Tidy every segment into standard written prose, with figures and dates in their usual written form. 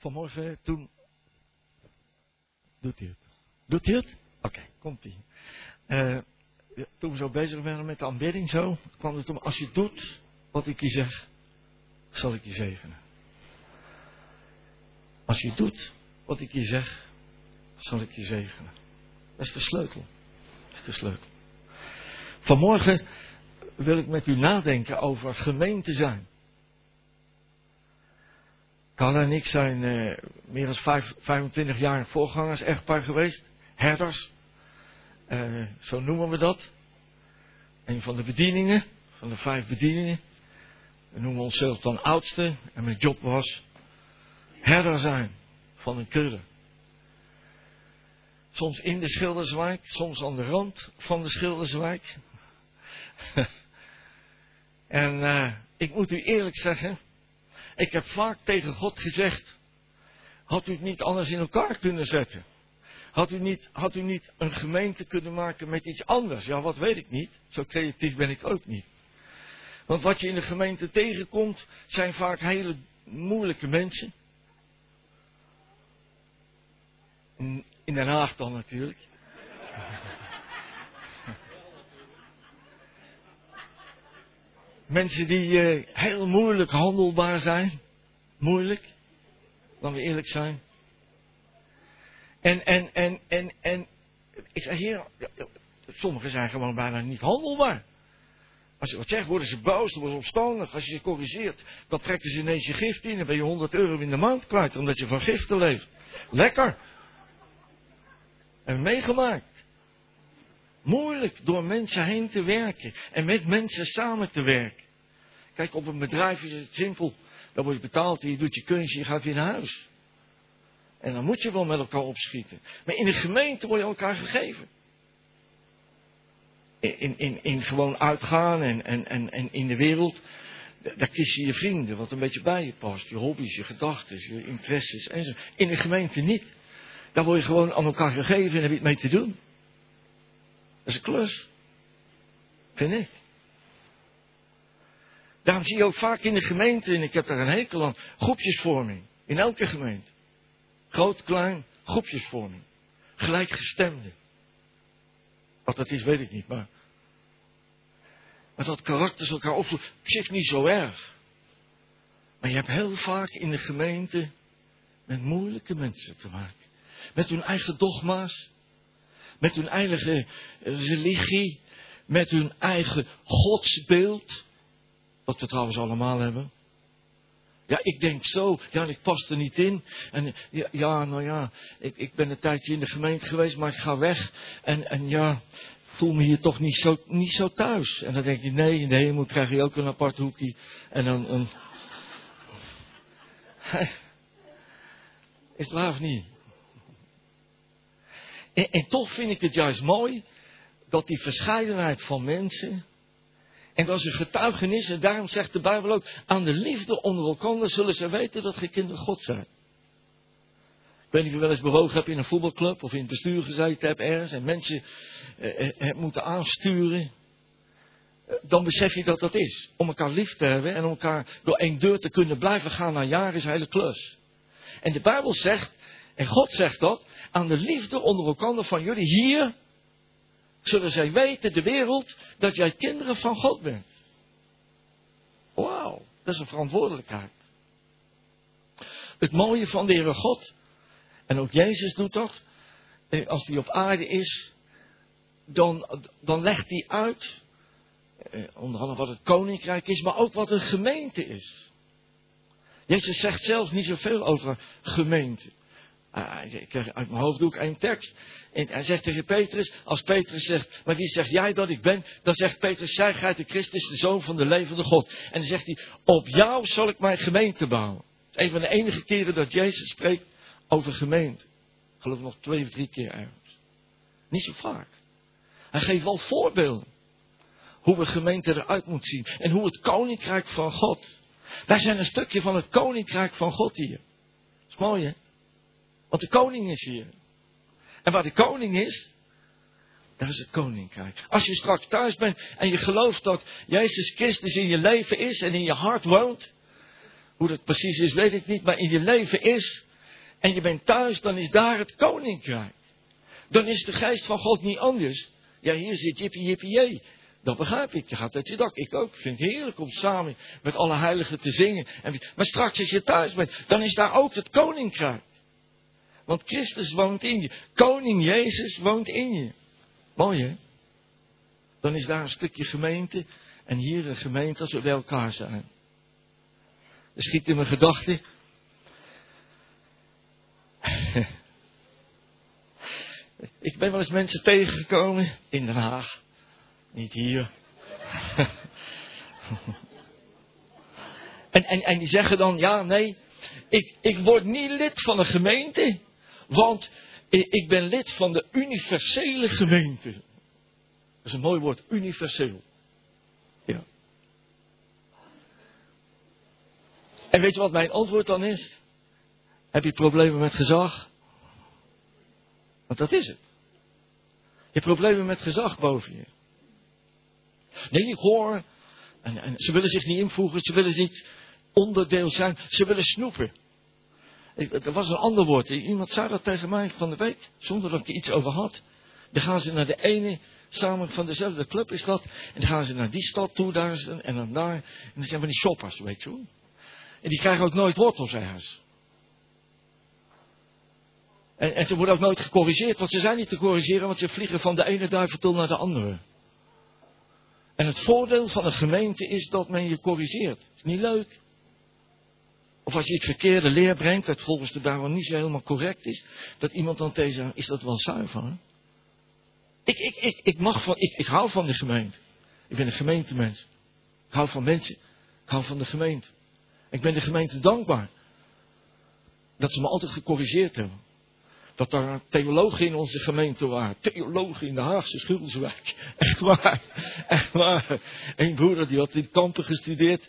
vanmorgen toen... Doet hij het? Doet hij het? Oké, komt hij. Toen we zo bezig waren met de aanbidding zo, kwam het om, als je doet wat ik je zeg, zal ik je zegenen. Als je doet wat ik je zeg, zal ik je zegenen. Dat is de sleutel. Dat is de sleutel. Vanmorgen wil ik met u nadenken over gemeente zijn. Carla en ik zijn meer dan 25 jaar voorgangers echtpaar geweest. Herders. Zo noemen we dat. Een van de bedieningen. Van de 5 bedieningen. We noemen onszelf dan oudste. En mijn job was herder zijn van een kudde. Soms in de Schilderswijk. Soms aan de rand van de Schilderswijk. En ik moet u eerlijk zeggen. Ik heb vaak tegen God gezegd. Had u het niet anders in elkaar kunnen zetten? Had u niet een gemeente kunnen maken met iets anders? Ja, wat weet ik niet. Zo creatief ben ik ook niet. Want wat je in de gemeente tegenkomt, zijn vaak hele moeilijke mensen. In Den Haag dan natuurlijk. Mensen die heel moeilijk handelbaar zijn. Moeilijk. Laten we eerlijk zijn. En ik zeg hier, sommigen zijn gewoon bijna niet handelbaar. Als je wat zegt, worden ze boos, worden ze opstandig. Als je ze corrigeert, dan trekken ze ineens je gift in. Dan ben je 100 euro in de maand kwijt, omdat je van giften leeft. Lekker. En meegemaakt. Moeilijk door mensen heen te werken. En met mensen samen te werken. Kijk, op een bedrijf is het simpel. Dan word je betaald en je doet je kunstje, je gaat weer naar huis. En dan moet je wel met elkaar opschieten. Maar in de gemeente word je elkaar gegeven. In gewoon uitgaan en in de wereld. Daar kies je je vrienden, wat een beetje bij je past. Je hobby's, je gedachten, je interesses enzo. In de gemeente niet. Daar word je gewoon aan elkaar gegeven en heb je het mee te doen. Dat is een klus. Vind ik. Daarom zie je ook vaak in de gemeente, en ik heb daar een hekel aan, groepjesvorming. In elke gemeente. Groot, klein, groepjesvorming. Gelijkgestemden. Wat dat is, weet ik niet, maar dat karakters elkaar opzoeken, op zich niet zo erg. Maar je hebt heel vaak in de gemeente met moeilijke mensen te maken. Met hun eigen dogma's. Met hun eigen religie. Met hun eigen godsbeeld. Wat we trouwens allemaal hebben. Ja, ik denk zo. Ja, ik pas er niet in. En ik ben een tijdje in de gemeente geweest, maar ik ga weg. En ja, voel me hier toch niet zo thuis. En dan denk je, nee, in de hemel krijg je ook een apart hoekje. En dan een... Is het waar of niet? En toch vind ik het juist mooi dat die verscheidenheid van mensen, en dat is een getuigenis, en daarom zegt de Bijbel ook, aan de liefde onder elkaar zullen ze weten dat ge kinderen God zijn. Ik weet niet of je wel eens bewogen hebt in een voetbalclub of in het bestuur gezeten hebt ergens en mensen hebt moeten aansturen. Dan besef je dat dat is. Om elkaar lief te hebben en om elkaar door één deur te kunnen blijven gaan na jaren is een hele klus. En de Bijbel zegt, en God zegt dat, aan de liefde onder elkaar van jullie hier, zullen zij weten, de wereld, dat jij kinderen van God bent. Wauw, dat is een verantwoordelijkheid. Het mooie van de Heere God, en ook Jezus doet dat, als hij op aarde is, dan legt hij uit, onder andere wat het koninkrijk is, maar ook wat een gemeente is. Jezus zegt zelfs niet zoveel over gemeente. Ik krijg uit mijn hoofd ook één tekst. En hij zegt tegen Petrus, als Petrus zegt, maar wie zeg jij dat ik ben? Dan zegt Petrus, zij gij de Christus, de Zoon van de levende God. En dan zegt hij, op jou zal ik mijn gemeente bouwen. Het is een van de enige keren dat Jezus spreekt over gemeente. Ik geloof nog 2 of 3 keer ergens. Niet zo vaak. Hij geeft wel voorbeelden. Hoe een gemeente eruit moet zien. En hoe het koninkrijk van God. Wij zijn een stukje van het koninkrijk van God hier. Dat is mooi, hè? Want de koning is hier. En waar de koning is, daar is het koninkrijk. Als je straks thuis bent en je gelooft dat Jezus Christus in je leven is en in je hart woont. Hoe dat precies is, weet ik niet, maar in je leven is. en je bent thuis, dan is daar het koninkrijk. Dan is de geest van God niet anders. Ja, hier zit jippie, jippie, jee. Dat begrijp ik. Je gaat uit je dak. Ik ook. Ik vind het heerlijk om samen met alle heiligen te zingen. Maar straks als je thuis bent, dan is daar ook het koninkrijk. Want Christus woont in je. Koning Jezus woont in je. Mooi hè? Dan is daar een stukje gemeente. En hier een gemeente als we bij elkaar zijn. Er schiet in mijn gedachten. Ik ben wel eens mensen tegengekomen in Den Haag. Niet hier. en die zeggen dan, ja nee, ik word niet lid van een gemeente. Want ik ben lid van de universele gemeente. Dat is een mooi woord, universeel. Ja. En weet je wat mijn antwoord dan is? Heb je problemen met gezag? Want dat is het. Je hebt problemen met gezag boven je. Nee, ik hoor. En ze willen zich niet invoegen, ze willen niet onderdeel zijn, ze willen snoepen. Er was een ander woord. Iemand zei dat tegen mij van de week, zonder dat ik er iets over had. Dan gaan ze naar de ene, samen van dezelfde club is dat. En dan gaan ze naar die stad toe, daar en dan daar. En dan zijn we die shoppers, weet je wel. En die krijgen ook nooit wortels ergens. En ze worden ook nooit gecorrigeerd, want ze zijn niet te corrigeren, want ze vliegen van de ene duiventil naar de andere. En het voordeel van een gemeente is dat men je corrigeert. Is niet leuk. Of als je het verkeerde leer brengt, dat volgens de Bijbel niet zo helemaal correct is, dat iemand dan tegen zegt, is dat wel zuiver? Hè? Ik hou van de gemeente. Ik ben een gemeentemens. Ik hou van mensen. Ik hou van de gemeente. Ik ben de gemeente dankbaar. Dat ze me altijd gecorrigeerd hebben. Dat er theologen in onze gemeente waren. Theologen in de Haagse Schulswijk. Echt waar. Echt waar. Een broeder die had in Kampen gestudeerd.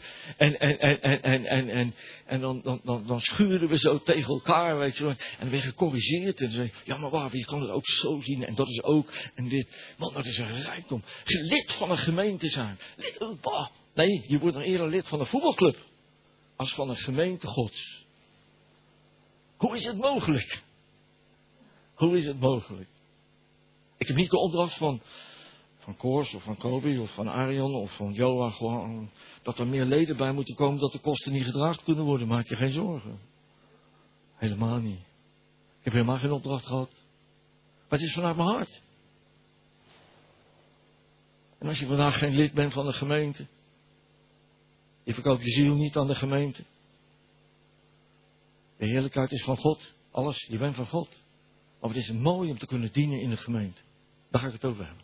En dan schuurden we zo tegen elkaar. Weet je wel. En dan werd gecorrigeerd. En zei, ja maar waar, je kan het ook zo zien. En dat is ook. En dit. Man, dat is een rijkdom. Lid van een gemeente zijn. Nee, je wordt dan eerder lid van een voetbalclub. Als van een gemeente Gods. Hoe is het mogelijk? Hoe is het mogelijk? Ik heb niet de opdracht van Koors of van Kobi of van Arion of van Joa gewoon dat er meer leden bij moeten komen dat de kosten niet gedraagd kunnen worden. Maak je geen zorgen. Helemaal niet. Ik heb helemaal geen opdracht gehad. Maar het is vanuit mijn hart. En als je vandaag geen lid bent van de gemeente, je verkoopt je ziel niet aan de gemeente. De heerlijkheid is van God. Alles, je bent van God. Maar het is mooi om te kunnen dienen in de gemeente. Daar ga ik het over hebben.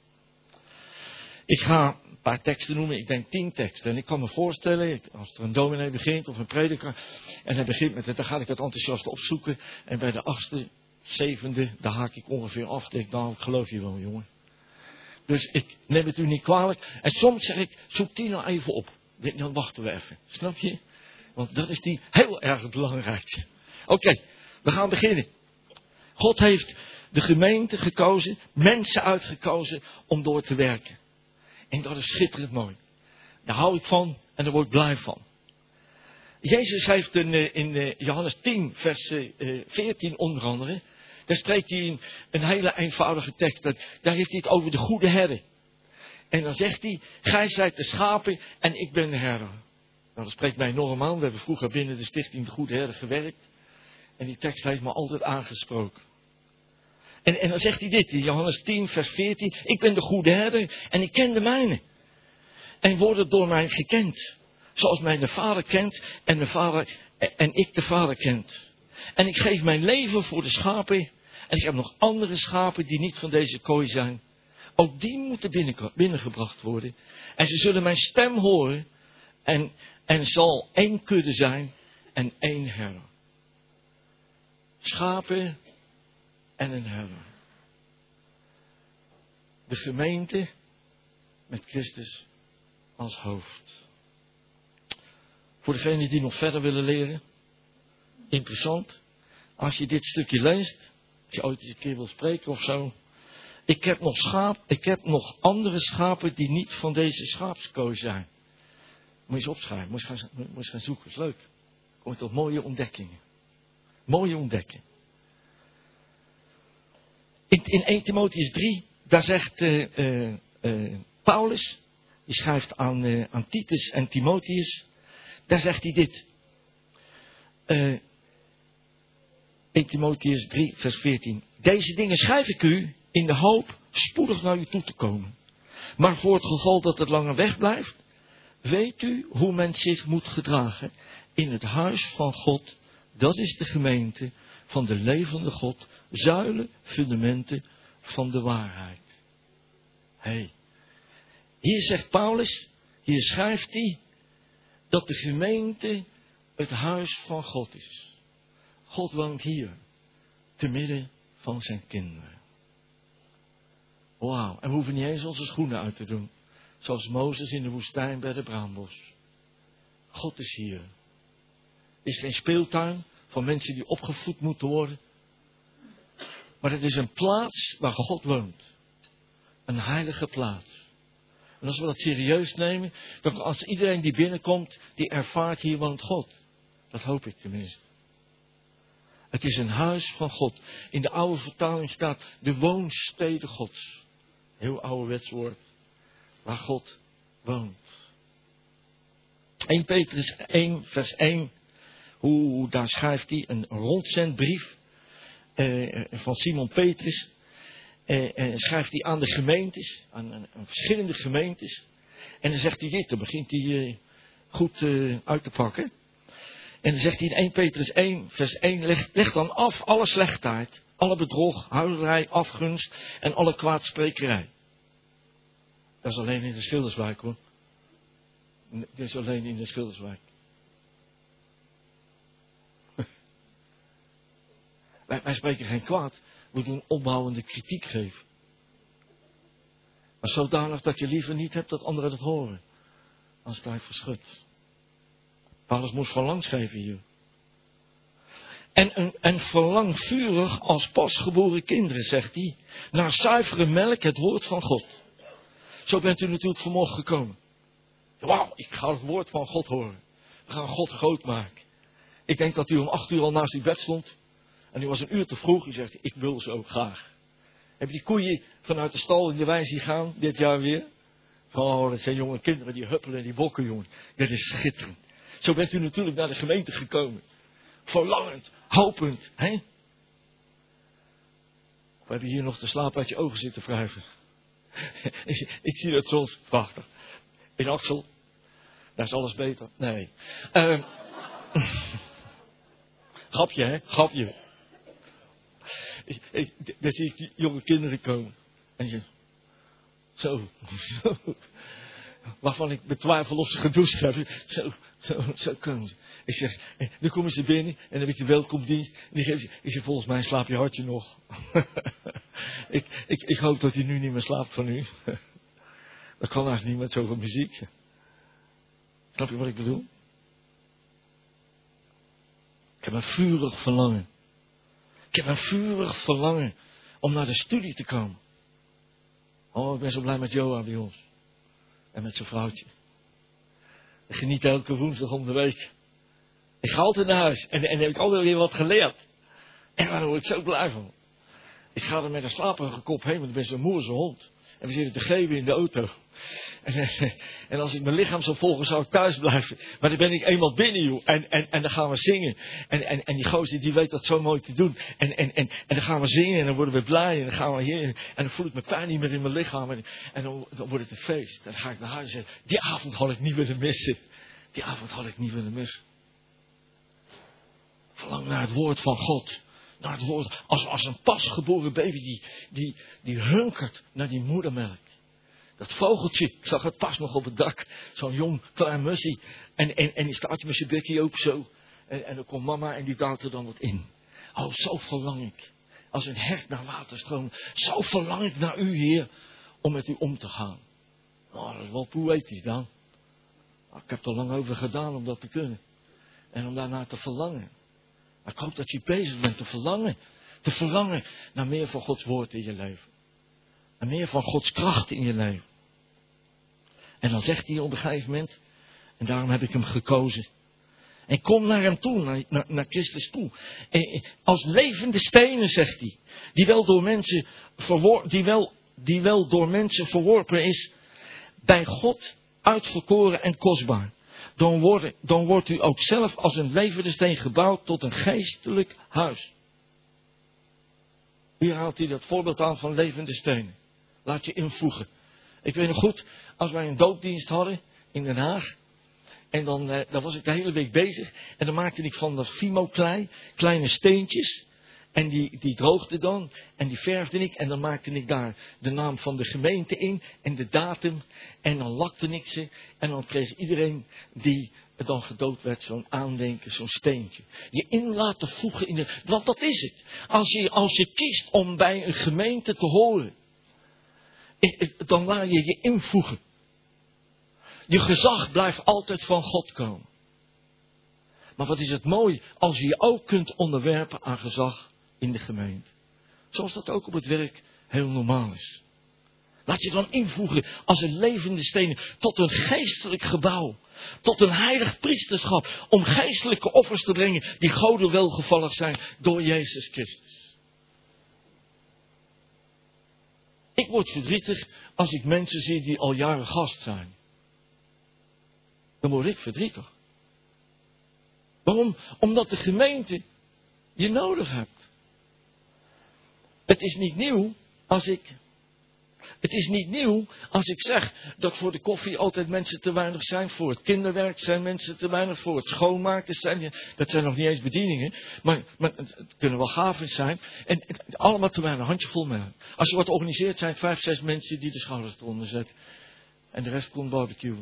Ik ga een paar teksten noemen. Ik denk 10 teksten. En ik kan me voorstellen, als er een dominee begint of een prediker. En hij begint met het, dan ga ik het enthousiast opzoeken. En bij de 8e, 7e, daar haak ik ongeveer af. Denk, nou, ik geloof je wel, jongen. Dus ik neem het u niet kwalijk. En soms zeg ik, zoek die nou even op. Dan wachten we even. Snap je? Want dat is die heel erg belangrijk. Oké, we gaan beginnen. God heeft de gemeente gekozen, mensen uitgekozen om door te werken. En dat is schitterend mooi. Daar hou ik van en daar word ik blij van. Jezus heeft in Johannes 10 vers 14 onder andere, daar spreekt hij een hele eenvoudige tekst. Daar heeft hij het over de goede herder. En dan zegt hij, gij zijt de schapen en ik ben de herder. Nou, dat spreekt mij enorm aan. We hebben vroeger binnen de stichting de goede herder gewerkt. En die tekst heeft me altijd aangesproken. En dan zegt hij dit, in Johannes 10 vers 14. Ik ben de goede herder en ik ken de mijne. En worden door mij gekend. Zoals mij de Vader kent en ik de Vader kent. En ik geef mijn leven voor de schapen. En ik heb nog andere schapen die niet van deze kooi zijn. Ook die moeten binnengebracht worden. En ze zullen mijn stem horen. En zal één kudde zijn en één herder. Schapen en een herder. De gemeente met Christus als hoofd. Voor degenen die nog verder willen leren. Interessant. Als je dit stukje leest. Als je ooit eens een keer wil spreken of zo. Ik heb nog andere schapen die niet van deze schaapskooi zijn. Moet je eens opschrijven. Moet je eens gaan zoeken. Is leuk. Kom je tot mooie ontdekkingen. Mooie ontdekking. In 1 Timotheüs 3, daar zegt Paulus, die schrijft aan Titus en Timotheus, daar zegt hij dit. 1 Timotheüs 3, vers 14. Deze dingen schrijf ik u in de hoop spoedig naar u toe te komen. Maar voor het geval dat het langer wegblijft, weet u hoe men zich moet gedragen in het huis van God. Dat is de gemeente van de levende God, zuilen, fundamenten van de waarheid. Hier zegt Paulus, hier schrijft hij, dat de gemeente het huis van God is. God woont hier, te midden van zijn kinderen. Wauw, en we hoeven niet eens onze schoenen uit te doen. Zoals Mozes in de woestijn bij de braambos. God is hier. Het is geen speeltuin van mensen die opgevoed moeten worden. Maar het is een plaats waar God woont. Een heilige plaats. En als we dat serieus nemen, dan als iedereen die binnenkomt, die ervaart hier woont God. Dat hoop ik tenminste. Het is een huis van God. In de oude vertaling staat de woonstede Gods. Heel ouderwets woord. Waar God woont. 1 Petrus 1 vers 1. Daar schrijft hij een rondzendbrief van Simon Petrus. Schrijft hij aan de gemeentes. Aan verschillende gemeentes. En dan zegt hij dit. Dan begint hij goed uit te pakken. En dan zegt hij in 1 Petrus 1 vers 1. Leg dan af alle slechtheid. Alle bedrog, huilerij, afgunst en alle kwaadsprekerij. Dat is alleen in de Schilderswijk hoor. Dat is alleen in de Schilderswijk. Wij spreken geen kwaad. We doen opbouwende kritiek geven. Maar zodanig dat je liever niet hebt dat anderen het horen. Als het tijd verschut. Paulus moest verlangs geven hier. En verlang vurig als pasgeboren kinderen, zegt hij, naar zuivere melk, het woord van God. Zo bent u natuurlijk vanmorgen gekomen. Wauw, ik ga het woord van God horen. We gaan God groot maken. Ik denk dat u om 8 uur al naast uw bed stond. En u was een uur te vroeg. U zegt, ik wil ze ook graag. Heb je die koeien vanuit de stal in de wei zien gaan, dit jaar weer? Oh, dat zijn jonge kinderen die huppelen en die bokken, jongen. Dat is schitterend. Zo bent u natuurlijk naar de gemeente gekomen. Verlangend, hopend, hè? We hebben hier nog de slaap uit je ogen zitten wrijven. Ik zie dat soms prachtig. In Axel, daar is alles beter. Nee. Grapje, hè? Grapje. Daar zie ik die jonge kinderen komen. En je... Zo. Waarvan ik betwijfel of ze gedoucht hebben. Zo komen ze. Ik zeg, dan komen ze binnen en dan heb ik de welkomdienst. En die geef ze. Ik zeg, volgens mij slaapt je hartje nog. ik hoop dat hij nu niet meer slaapt van u. Dat kan eigenlijk niet met zoveel muziek. Snap je wat ik bedoel? Ik heb een vurig verlangen. Ik heb een vurig verlangen om naar de studie te komen. Oh, ik ben zo blij met Johan bij ons. En met zijn vrouwtje. Ik geniet elke woensdag om de week. Ik ga altijd naar huis. En heb ik altijd weer wat geleerd. En daar word ik zo blij van. Ik ga er met een slaperige kop heen. Want ik ben zo'n moerse hond. En we zitten te geven in de auto. En als ik mijn lichaam zou volgen, zou ik thuis blijven. Maar dan ben ik eenmaal binnen, joh. En dan gaan we zingen. En die gozer, die weet dat zo mooi te doen. En dan gaan we zingen en dan worden we blij. En dan gaan we heen. En dan voel ik mijn pijn niet meer in mijn lichaam. En dan wordt het een feest. Dan ga ik naar huis en zeg, die avond had ik niet willen missen. Die avond had ik niet willen missen. Verlang naar het woord van God. Naar het woord, als een pasgeboren baby die hunkert naar die moedermelk. Dat vogeltje, ik zag het pas nog op het dak. Zo'n jong klein mussie. En die staat met zijn bekje open zo. En dan komt mama en die duwt er dan wat in. Oh, zo verlang ik. Als een hert naar water stroomt. Zo verlang ik naar u, Heer. Om met u om te gaan. Nou, dat is wel poëtisch dan. Ik heb er lang over gedaan om dat te kunnen. En om daarnaar te verlangen. Maar ik hoop dat je bezig bent te verlangen. Te verlangen naar meer van Gods woord in je leven. En meer van Gods kracht in je leven. En dan zegt hij op een gegeven moment. En daarom heb ik hem gekozen. En kom naar hem toe, naar Christus toe. Als levende stenen, zegt hij. Die wel door mensen verworpen is. Bij God uitverkoren en kostbaar. Dan wordt u ook zelf als een levende steen gebouwd tot een geestelijk huis. Hier haalt hij dat voorbeeld aan van levende stenen. Laat je invoegen. Ik weet nog goed, als wij een doopdienst hadden in Den Haag. En dan was ik de hele week bezig. En dan maakte ik van dat Fimo-klei kleine steentjes. En die droogde dan. En die verfde ik. En dan maakte ik daar de naam van de gemeente in. En de datum. En dan lakte ik ze. En dan kreeg iedereen die dan gedoopt werd zo'n aandenken, zo'n steentje. Je in laten voegen want dat is het. Als je kiest om bij een gemeente te horen. Dan laat je je invoegen. Je gezag blijft altijd van God komen. Maar wat is het mooi als je je ook kunt onderwerpen aan gezag in de gemeente. Zoals dat ook op het werk heel normaal is. Laat je dan invoegen als een levende steen tot een geestelijk gebouw. Tot een heilig priesterschap. Om geestelijke offers te brengen die Gode welgevallig zijn door Jezus Christus. Ik word verdrietig als ik mensen zie die al jaren gast zijn. Dan word ik verdrietig. Waarom? Omdat de gemeente je nodig hebt. Het is niet nieuw als ik zeg dat voor de koffie altijd mensen te weinig zijn. Voor het kinderwerk zijn mensen te weinig. Voor het schoonmaken dat zijn nog niet eens bedieningen. Maar het kunnen wel gaven zijn. En allemaal te weinig, handjevol mensen. Als je wat organiseert zijn 5, 6 mensen die de schouders eronder zetten. En de rest komt barbecuen.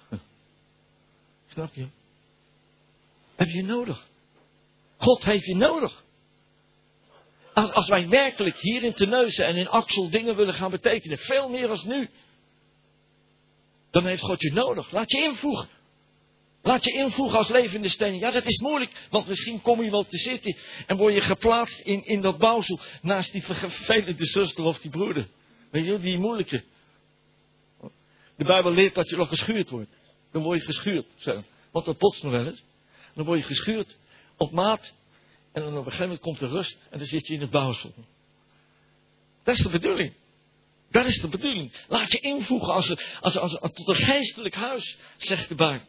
Snap je? Heb je nodig? God heeft je nodig. Als wij werkelijk hier in Terneuzen en in Axel dingen willen gaan betekenen, veel meer als nu, dan heeft God je nodig. Laat je invoegen. Laat je invoegen als levende steen. Ja, dat is moeilijk, want misschien kom je wel te zitten en word je geplaatst in dat bouwsel naast die vervelende zuster of die broeder. Weet je, die moeilijke. De Bijbel leert dat je nog geschuurd wordt. Dan word je geschuurd. Zo. Want dat botst nog wel eens. Dan word je geschuurd op maat. En dan op een gegeven moment komt de rust. En dan zit je in het bouwsel. Dat is de bedoeling. Dat is de bedoeling. Laat je invoegen als tot een geestelijk huis, zegt de Bijbel.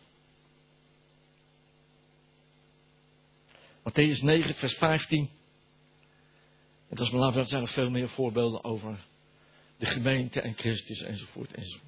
Mattheüs 9, vers 15. En dat is maar later, er zijn nog veel meer voorbeelden over de gemeente en Christus enzovoort enzovoort.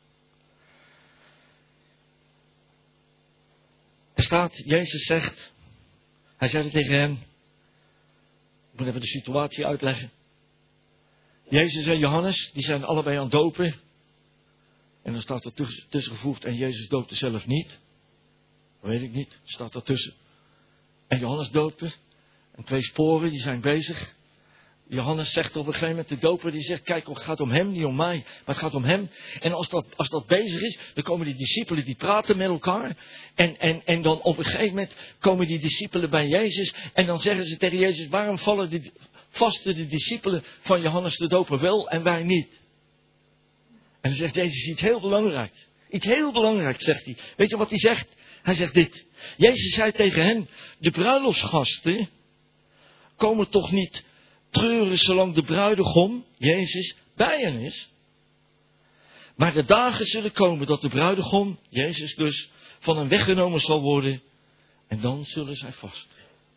Er staat, Jezus zegt, hij zei het tegen hen. Ik moet even de situatie uitleggen. Jezus en Johannes, die zijn allebei aan het dopen. En dan staat er tussengevoegd en Jezus doopte zelf niet. Dat weet ik niet, staat er tussen. En Johannes doopte. En 2 sporen, die zijn bezig. Johannes zegt op een gegeven moment, de doper, die zegt, kijk, het gaat om hem, niet om mij. Maar het gaat om hem. En als dat bezig is, dan komen die discipelen, die praten met elkaar. En dan op een gegeven moment komen die discipelen bij Jezus. En dan zeggen ze tegen Jezus, waarom vasten de discipelen van Johannes de doper wel en wij niet? En dan zegt Jezus iets heel belangrijks. Iets heel belangrijks, zegt hij. Weet je wat hij zegt? Hij zegt dit. Jezus zei tegen hen, de bruiloftsgasten komen toch niet treuren zolang de bruidegom, Jezus, bij hen is. Maar de dagen zullen komen dat de bruidegom, Jezus dus, van hen weggenomen zal worden. En dan zullen zij vasten.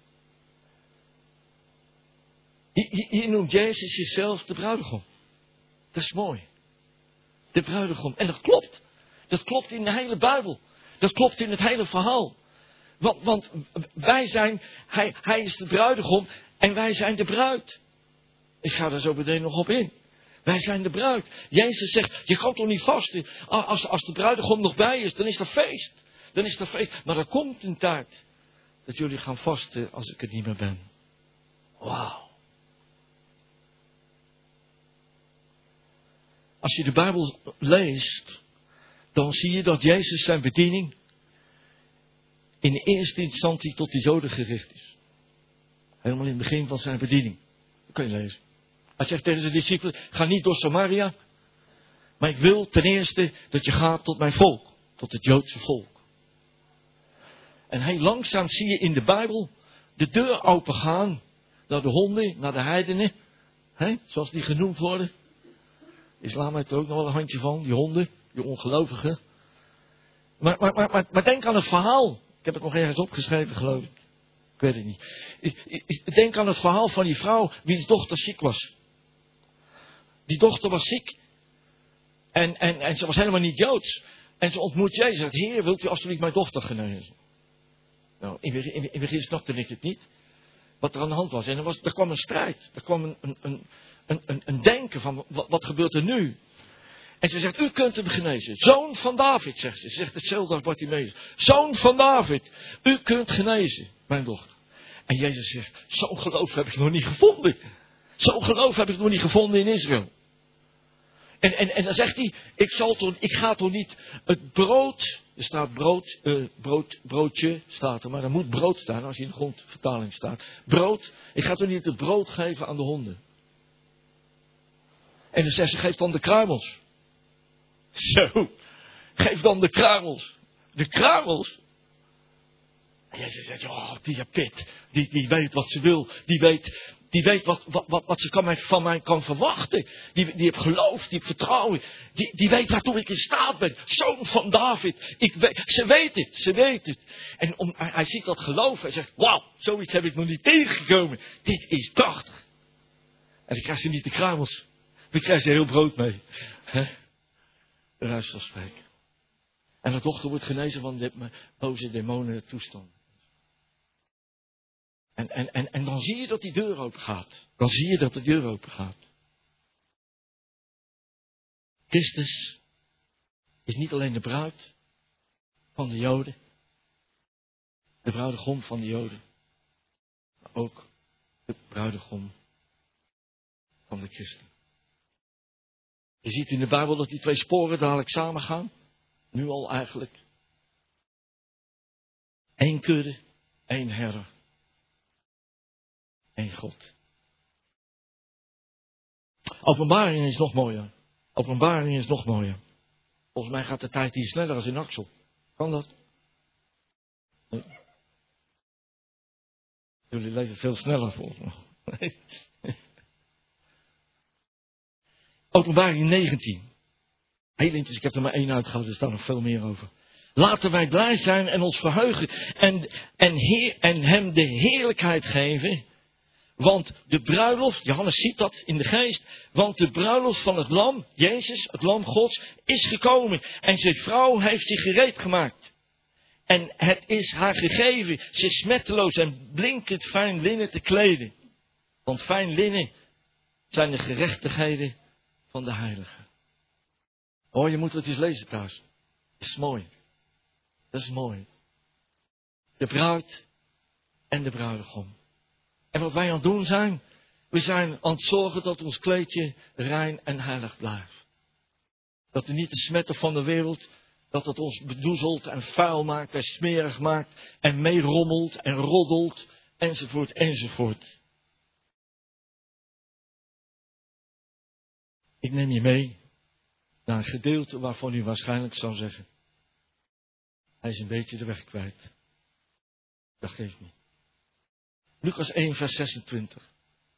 Hier noemt Jezus zichzelf de bruidegom. Dat is mooi. De bruidegom. En dat klopt. Dat klopt in de hele Bijbel. Dat klopt in het hele verhaal. Want wij zijn, hij is de bruidegom en wij zijn de bruid. Ik ga daar zo meteen nog op in. Wij zijn de bruid. Jezus zegt, je kan toch niet vasten. Als de bruidegom nog bij is, dan is dat feest. Dan is dat feest. Maar er komt een tijd dat jullie gaan vasten als ik er niet meer ben. Wauw. Als je de Bijbel leest, dan zie je dat Jezus zijn bediening in de eerste instantie tot die Joden gericht is. Helemaal in het begin van zijn bediening. Dat kun je lezen. Hij zegt tegen zijn discipelen, ga niet door Samaria, maar ik wil ten eerste dat je gaat tot mijn volk, tot het Joodse volk. En heel langzaam zie je in de Bijbel de deur opengaan naar de honden, naar de heidenen. Zoals die genoemd worden. Islam heeft er ook nog wel een handje van, die honden, die ongelovigen. Maar denk aan het verhaal. Ik heb het nog ergens opgeschreven, geloof ik. Ik weet het niet. Denk aan het verhaal van die vrouw wiens dochter ziek was. Die dochter was ziek. En ze was helemaal niet Joods. En ze ontmoet Jezus. Zegt, Heer, wilt u alsjeblieft mijn dochter genezen? Nou, in het begin snapte ik het niet. Wat er aan de hand was. En er kwam een strijd. Er kwam een denken van, wat gebeurt er nu? En ze zegt, u kunt hem genezen. Zoon van David, zegt ze. Ze zegt hetzelfde als Bartimaeus. Zoon van David, u kunt genezen, mijn dochter. En Jezus zegt, zo'n geloof heb ik nog niet gevonden. Zo'n geloof heb ik nog niet gevonden in Israël. En dan zegt hij, ik ga toch niet het brood, er staat broodje staat er, maar er moet brood staan als je in de grondvertaling staat. Brood, ik ga toch niet het brood geven aan de honden. En dan zegt ze, geef dan de kruimels. Zo, geef dan de kruimels. De kruimels. En Jezus zegt, oh, die Pit, die weet wat ze wil. Die weet wat ze van mij kan verwachten. Die heeft geloof, die heeft vertrouwen. Die weet waartoe ik in staat ben. Zoon van David. Ze weet het. En hij ziet dat geloof. Hij zegt, wauw, zoiets heb ik nog niet tegengekomen. Dit is prachtig. En dan krijgt ze niet de kruimels. Dan krijgt ze heel brood mee. De ruis zal spreken. En de dochter wordt genezen van de boze demonen toestand. En dan zie je dat die deur open gaat. Dan zie je dat de deur open gaat. Christus is niet alleen de bruid van de Joden. De bruidegom van de Joden. Maar ook de bruidegom van de christen. Je ziet in de Bijbel dat die twee sporen dadelijk samengaan. Nu al eigenlijk. 1 kudde, 1 herder. 1 God. Openbaring is nog mooier. Openbaring is nog mooier. Volgens mij gaat de tijd hier sneller als in Axel. Kan dat? Nee. Jullie leven veel sneller volgens mij. Nee. Openbaring 19. Heel interessant, ik heb er maar 1 uitgehaald, er staat nog veel meer over. Laten wij blij zijn en ons verheugen en hem de heerlijkheid geven. Want de bruiloft, Johannes ziet dat in de geest, want de bruiloft van het lam, Jezus, het lam Gods, is gekomen. En zijn vrouw heeft zich gereed gemaakt. En het is haar gegeven zich smetteloos en blinkend fijn linnen te kleden. Want fijn linnen zijn de gerechtigheden van de heiligen. Oh, je moet het eens lezen thuis. Dat is mooi. Dat is mooi. De bruid en de bruidegom. En wat wij aan het doen zijn, we zijn aan het zorgen dat ons kleedje rein en heilig blijft. Dat er niet de smetten van de wereld, dat het ons bedoezelt en vuil maakt en smerig maakt en meerommelt en roddelt enzovoort enzovoort. Ik neem je mee naar een gedeelte waarvan u waarschijnlijk zou zeggen, hij is een beetje de weg kwijt. Dat geeft niet. Lucas 1 vers 26.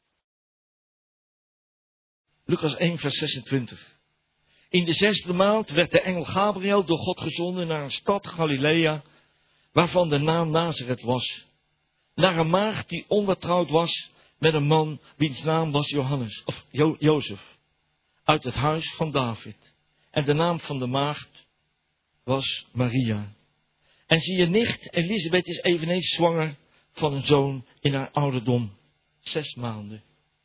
Lucas 1 vers 26. In de 6e maand werd de engel Gabriel door God gezonden naar een stad Galilea, waarvan de naam Nazareth was. Naar een maagd die ongetrouwd was met een man wiens naam was Jozef. Uit het huis van David. En de naam van de maagd was Maria. En zie je nicht, Elisabeth is eveneens zwanger van een zoon in haar ouderdom. 6 maanden.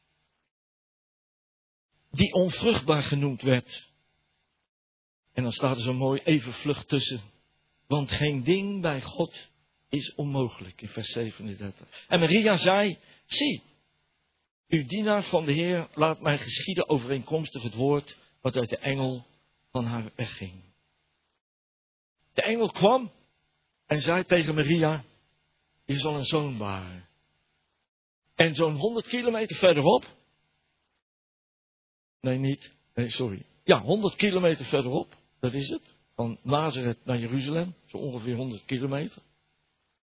Die onvruchtbaar genoemd werd. En dan staat er zo mooi even vlug tussen. Want geen ding bij God is onmogelijk. In vers 37. En Maria zei, zie, uw dienaar van de Heer laat mij geschieden overeenkomstig het woord wat uit de engel van haar wegging. De engel kwam en zei tegen Maria, je zal een zoon baren. En zo'n 100 kilometer verderop. Ja, 100 kilometer verderop. Dat is het. Van Nazareth naar Jeruzalem. Zo ongeveer 100 kilometer.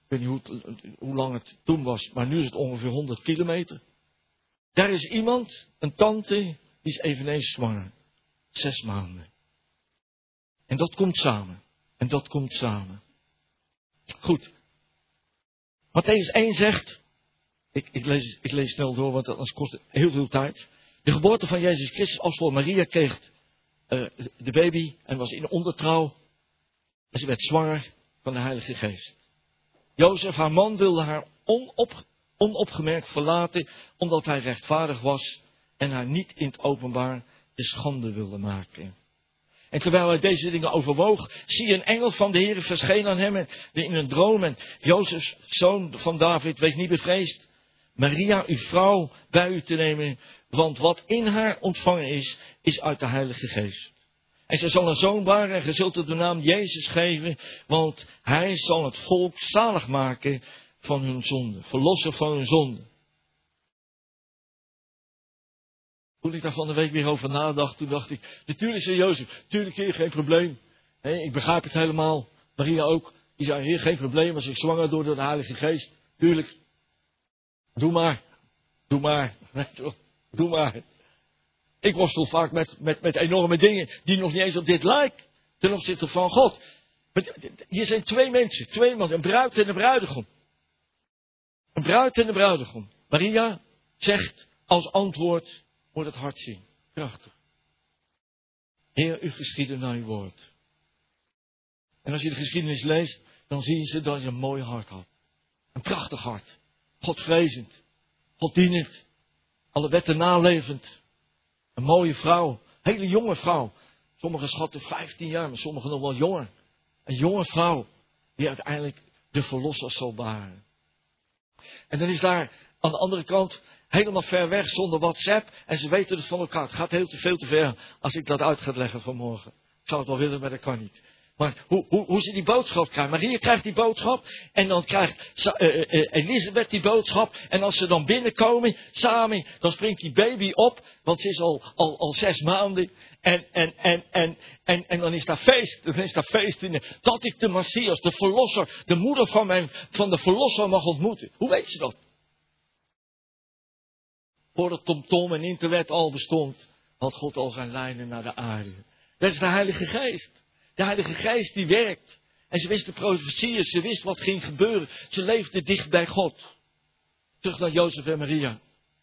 Ik weet niet hoe lang het toen was, maar nu is het ongeveer 100 kilometer. Daar is iemand, een tante, die is eveneens zwanger. 6 maanden. En dat komt samen. En dat komt samen. Goed. Mattheüs 1 zegt, ik lees snel door, want anders kost het heel veel tijd. De geboorte van Jezus Christus als voor Maria kreeg de baby en was in ondertrouw. En ze werd zwanger van de Heilige Geest. Jozef, haar man, wilde haar onopgemerkt verlaten, omdat hij rechtvaardig was en haar niet in het openbaar te schande wilde maken. En terwijl hij deze dingen overwoog, zie een engel van de Heer verscheen aan hem in een droom. En Jozefs zoon van David, wees niet bevreesd Maria, uw vrouw, bij u te nemen, want wat in haar ontvangen is uit de Heilige Geest. En ze zal een zoon baren en ge zult er de naam Jezus geven, want hij zal het volk zalig maken van hun zonde, verlossen van hun zonde. Toen ik daar van de week weer over nadacht, toen dacht ik, natuurlijk zei Jozef, natuurlijk Heer, geen probleem. Ik begrijp het helemaal. Maria ook, die zei, Heer, geen probleem als ik zwanger door de Heilige Geest. Tuurlijk, doe maar, doe maar. Ik worstel vaak met enorme dingen die nog niet eens op dit lijken, ten opzichte van God. Hier zijn 2 mensen, 2 mannen, een bruid en een bruidegom. Een bruid en een bruidegom. Maria zegt als antwoord, moet het hart zien. Prachtig. Heer, u geschieden naar uw woord. En als je de geschiedenis leest, dan zien ze dat je een mooi hart had. Een prachtig hart. Godvrezend. Goddienend. Alle wetten nalevend. Een mooie vrouw. Hele jonge vrouw. Sommigen schatten 15 jaar, maar sommigen nog wel jonger. Een jonge vrouw die uiteindelijk de verlosser zal baren. En dan is daar aan de andere kant helemaal ver weg zonder WhatsApp. En ze weten het van elkaar. Het gaat veel te ver als ik dat uit ga leggen vanmorgen. Ik zou het wel willen, maar dat kan niet. Maar hoe ze die boodschap krijgen. Maria krijgt die boodschap. En dan krijgt Elisabeth die boodschap. En als ze dan binnenkomen samen, dan springt die baby op. Want ze is al 6 maanden. En dan is daar feest. Dan is daar feest in. Dat ik de Messias, de verlosser, de moeder van de verlosser mag ontmoeten. Hoe weet ze dat? Voordat TomTom en internet al bestond, had God al zijn lijnen naar de aarde. Dat is de Heilige Geest. De Heilige Geest die werkt. En ze wist de profetieën, ze wist wat ging gebeuren. Ze leefde dicht bij God. Terug naar Jozef en Maria.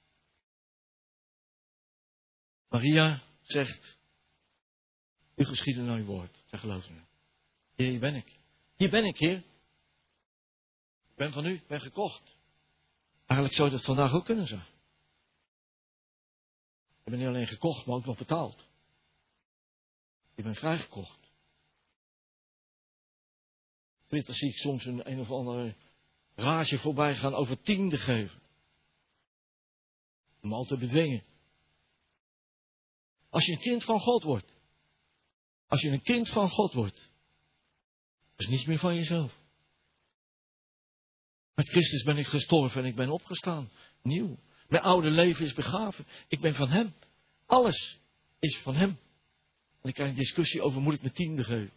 Maria zegt, u geschieden naar uw woord. Zeg, geloof me. Heer, hier ben ik. Hier ben ik, Heer. Ik ben van u, ik ben gekocht. Eigenlijk zou dat vandaag ook kunnen zijn. Ik ben niet alleen gekocht, maar ook nog betaald. Ik ben vrijgekocht. Twitter zie ik soms een of andere rage voorbij gaan over tiende geven. Om altijd te bedwingen. Als je een kind van God wordt. Als je een kind van God wordt. is niets meer van jezelf. Met Christus ben ik gestorven en ik ben opgestaan. Nieuw. Mijn oude leven is begraven. Ik ben van Hem. Alles is van Hem. En ik krijg een discussie over, moet ik mijn tiende geven?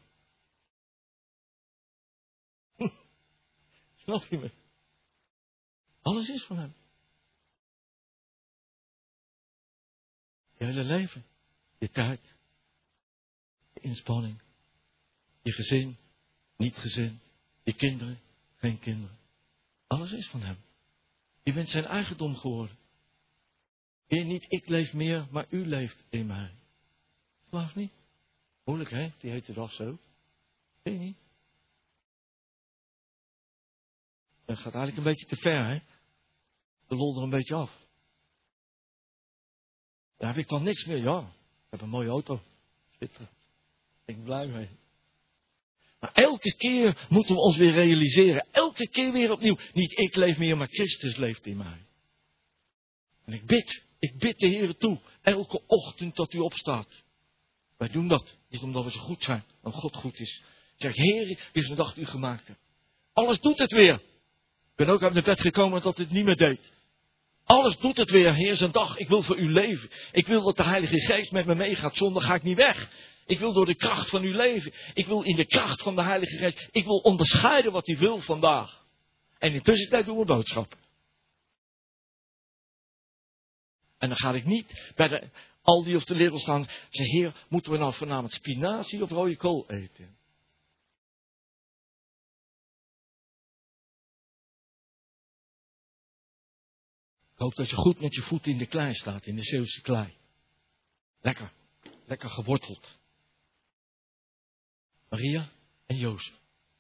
Snap je me? Alles is van Hem. Je hele leven. Je tijd. Je inspanning. Je gezin. Niet gezin. Je kinderen. Geen kinderen. Alles is van Hem. Je bent zijn eigendom geworden. Heer, niet ik leef meer, maar u leeft in mij. Geloof niet? Moeilijk, hè? Die heet de dag zo. Weet je niet? Dat gaat eigenlijk een beetje te ver, hè? De lol er een beetje af. Daar heb ik dan niks meer. Ja, ik heb een mooie auto. Schitterend. Ik ben blij mee. Maar elke keer moeten we ons weer realiseren. Elke keer weer opnieuw. Niet ik leef meer, maar Christus leeft in mij. En ik bid de Heer toe. Elke ochtend dat u opstaat. Wij doen dat. Niet omdat we zo goed zijn. Omdat God goed is. Zeg, Heer, dit is een dag die u gemaakt hebt. Alles doet het weer. Ik ben ook uit mijn bed gekomen dat het niet meer deed. Alles doet het weer. Heer, is een dag. Ik wil voor u leven. Ik wil dat de Heilige Geest met me meegaat. Zonder ga ik niet weg. Ik wil door de kracht van u leven. Ik wil in de kracht van de Heilige Geest. Ik wil onderscheiden wat hij wil vandaag. En in de tussentijd doen we boodschappen. En dan ga ik niet bij de Aldi of de Lidl staan en zeggen, Heer, moeten we nou voornamelijk spinazie of rode kool eten? Ik hoop dat je goed met je voeten in de klei staat, in de Zeeuwse klei. Lekker, lekker geworteld. Maria en Jozef.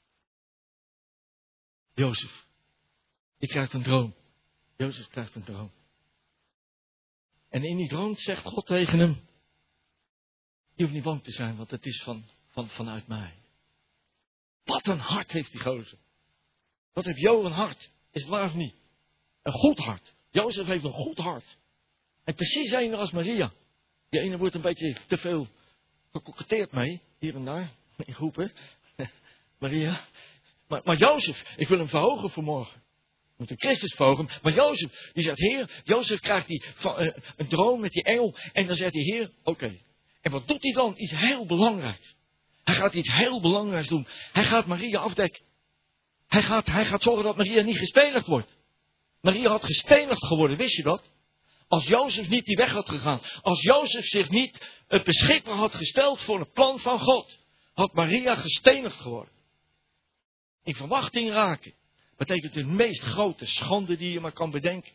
Jozef, die krijgt een droom. Jozef krijgt een droom. En in die droom zegt God tegen hem, je hoeft niet bang te zijn, want het is vanuit mij. Wat een hart heeft die gozer. Wat heeft Jo een hart? Is het waar of niet? Een goed hart. Jozef heeft een goed hart. En precies eender als Maria. Die ene wordt een beetje te veel gekoketteerd mee, hier en daar, in groepen. Maria. Maar Jozef, ik wil hem verhogen vanmorgen. Ik moet de Christus verhogen. Maar Jozef, die zegt, Heer, Jozef krijgt een droom met die engel. En dan zegt hij, Heer, oké. En wat doet hij dan? Iets heel belangrijks. Hij gaat iets heel belangrijks doen. Hij gaat Maria afdekken. Hij gaat zorgen dat Maria niet gestenigd wordt. Maria had gestenigd geworden, wist je dat? Als Jozef niet die weg had gegaan. Als Jozef zich niet beschikbaar had gesteld voor het plan van God. Had Maria gestenigd geworden. In verwachting raken. Betekent de meest grote schande die je maar kan bedenken.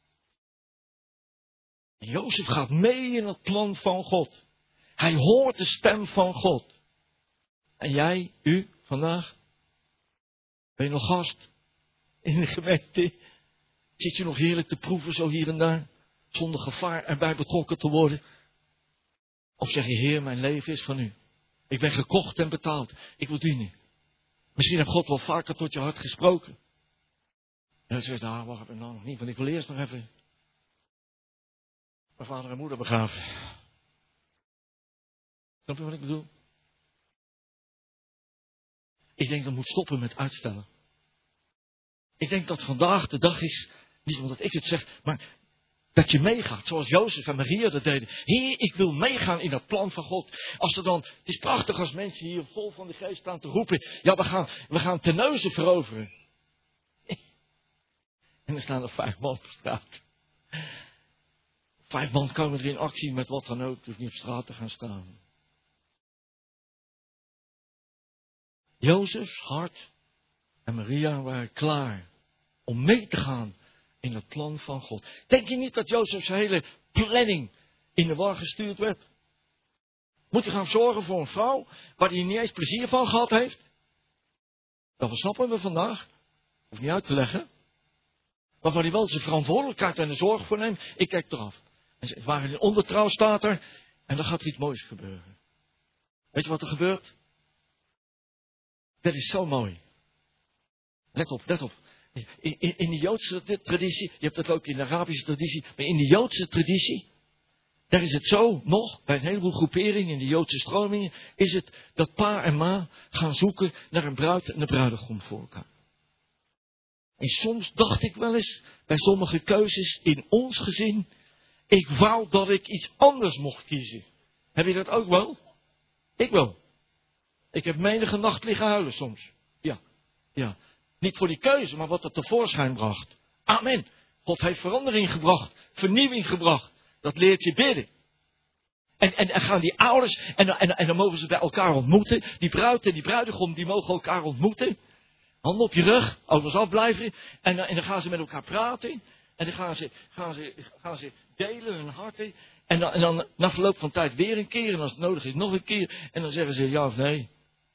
En Jozef gaat mee in het plan van God. Hij hoort de stem van God. En jij, u, vandaag, ben je nog gast in de gemeente? Zit je nog heerlijk te proeven zo hier en daar? Zonder gevaar erbij betrokken te worden? Of zeg je, Heer, mijn leven is van u. Ik ben gekocht en betaald. Ik wil dienen. Misschien heeft God wel vaker tot je hart gesproken. En dan zegt, wacht even, nou nog niet, want ik wil eerst nog even mijn vader en moeder begraven. Snap je wat ik bedoel? Ik denk dat moet stoppen met uitstellen. Ik denk dat vandaag de dag is, niet omdat ik het zeg, maar dat je meegaat, zoals Jozef en Maria dat deden. Heer, ik wil meegaan in het plan van God. Het is prachtig als mensen hier vol van de geest staan te roepen. Ja, we gaan Terneuzen veroveren. En er staan er 5 man op straat. 5 man komen er in actie met wat dan ook, dus niet op straat te gaan staan. Jozefs hart en Maria waren klaar om mee te gaan in het plan van God. Denk je niet dat Jozefs hele planning in de war gestuurd werd? Moet hij gaan zorgen voor een vrouw waar hij niet eens plezier van gehad heeft? Dat snappen we vandaag. Hoeft niet uit te leggen. Maar waar hij wel zijn verantwoordelijkheid en de zorg voor neemt, ik kijk eraf. En waar in ondertrouw staat er, en dan gaat er iets moois gebeuren. Weet je wat er gebeurt? Dat is zo mooi. Let op, let op. In de Joodse traditie, je hebt dat ook in de Arabische traditie, maar in de Joodse traditie, daar is het zo nog, bij een heleboel groeperingen in de Joodse stromingen, is het dat pa en ma gaan zoeken naar een bruid en een bruidegom voor elkaar. En soms dacht ik wel eens, bij sommige keuzes in ons gezin, ik wou dat ik iets anders mocht kiezen. Heb je dat ook wel? Ik wel. Ik heb menige nacht liggen huilen soms. Ja. Niet voor die keuze, maar wat het tevoorschijn bracht. Amen. God heeft verandering gebracht. Vernieuwing gebracht. Dat leert je bidden. En gaan die ouders, en dan mogen ze bij elkaar ontmoeten. Die bruid en die bruidegom, die mogen elkaar ontmoeten. Handen op je rug, ouders afblijven. En dan gaan ze met elkaar praten. En dan gaan ze delen hun harten. En dan na verloop van tijd weer een keer. En als het nodig is nog een keer. En dan zeggen ze ja of nee.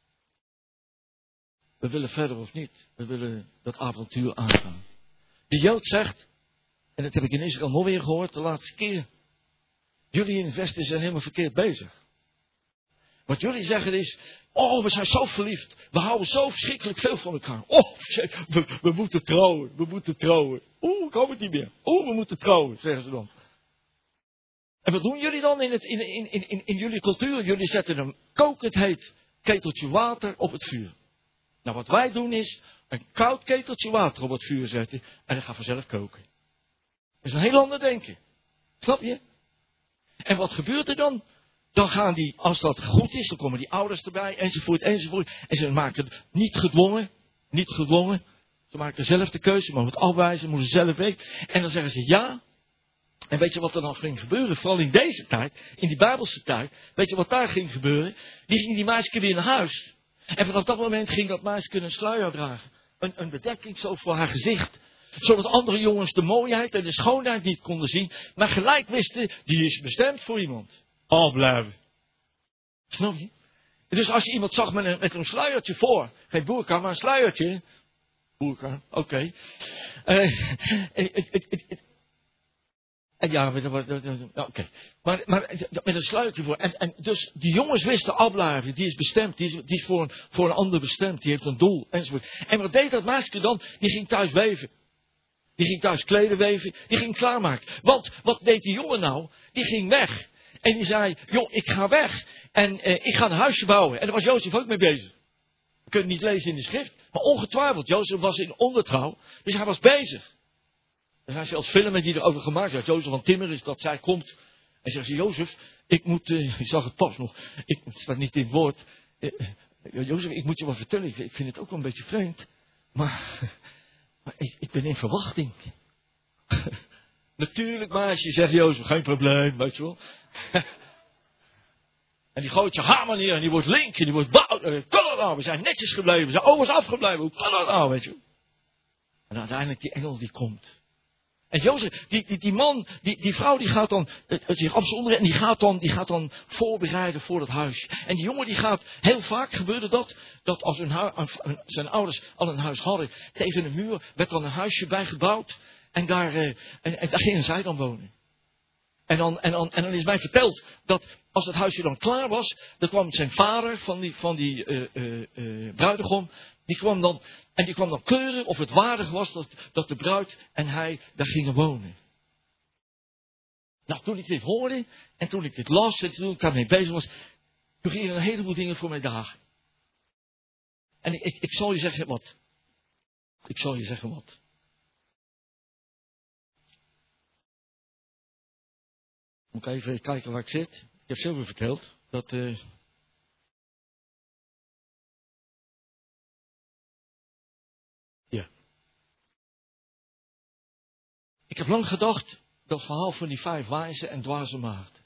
We willen verder of niet. We willen dat avontuur aangaan. De Jood zegt, en dat heb ik in Israël nog weer gehoord de laatste keer. Jullie in het Westen zijn helemaal verkeerd bezig. Wat jullie zeggen is, we zijn zo verliefd. We houden zo verschrikkelijk veel van elkaar. We moeten trouwen. We moeten trouwen. Ik hou het niet meer. We moeten trouwen, zeggen ze dan. En wat doen jullie dan in jullie cultuur? Jullie zetten een kokend heet keteltje water op het vuur. Nou, wat wij doen is een koud keteltje water op het vuur zetten en dat gaat vanzelf koken. Dat is een heel ander denken. Snap je? En wat gebeurt er dan? Dan gaan die, als dat goed is, dan komen die ouders erbij, enzovoort. En ze maken het niet gedwongen, Ze maken zelf de keuze, maar het afwijzen, moeten ze zelf weten. En dan zeggen ze ja. En weet je wat er dan ging gebeuren? Vooral in deze tijd, in die Bijbelse tijd. Weet je wat daar ging gebeuren? Die meisje weer naar huis. En vanaf dat moment ging dat meisje een sluier dragen. Een bedekking zo voor haar gezicht. Zodat andere jongens de mooiheid en de schoonheid niet konden zien. Maar gelijk wisten, die is bestemd voor iemand. Afblijven. Snap je? Dus als je iemand zag met een sluiertje voor. Geen boerka, maar een sluiertje. Boerka, oké. Ja, oké. Maar met een sluiertje voor. En dus die jongens wisten afblijven. Die is bestemd. Die is voor een ander bestemd. Die heeft een doel. Enzovoort. En wat deed dat meisje dan? Die ging thuis weven. Die ging thuis kleden weven. Die ging klaarmaken. Want wat deed die jongen nou? Die ging weg. En die zei, joh, ik ga weg. En ik ga een huisje bouwen. En daar was Jozef ook mee bezig. We kunnen het niet lezen in de schrift. Maar ongetwijfeld, Jozef was in ondertrouw. Dus hij was bezig. Er zijn zelfs filmen die erover gemaakt zijn. Jozef van Timmer is dat zij komt. En zegt ze, Jozef, ik moet, ik zag het pas nog. Het staat niet in het woord. Jozef, ik moet je wat vertellen. Ik vind het ook wel een beetje vreemd. Maar ik ben in verwachting. Natuurlijk meisje, zegt Jozef, geen probleem, weet je wel. En die gooit zijn hamer neer en die wordt link en die wordt bouw. We zijn netjes gebleven, we zijn ouders afgebleven. Hoe kan dat nou, weet je wel. En uiteindelijk die engel die komt. En Jozef, die man, die vrouw die gaat dan zich afzonderen en die gaat dan voorbereiden voor het huis. En die jongen die gaat, heel vaak gebeurde dat als zijn ouders al een huis hadden, tegen een muur werd dan een huisje bijgebouwd. En daar gingen zij dan wonen. En dan is mij verteld dat als het huisje dan klaar was, dan kwam zijn vader van die bruidegom, die kwam dan keuren of het waardig was dat de bruid en hij daar gingen wonen. Nou, toen ik dit hoorde en toen ik dit las en toen ik daarmee bezig was, toen gingen een heleboel dingen voor mij dagen. En ik zal je zeggen wat. Ik zal je zeggen wat. Moet ik even kijken waar ik zit. Ik heb zoveel verteld. Dat. Ja. Ik heb lang gedacht. Dat verhaal van die 5 wijze en dwaze maagden.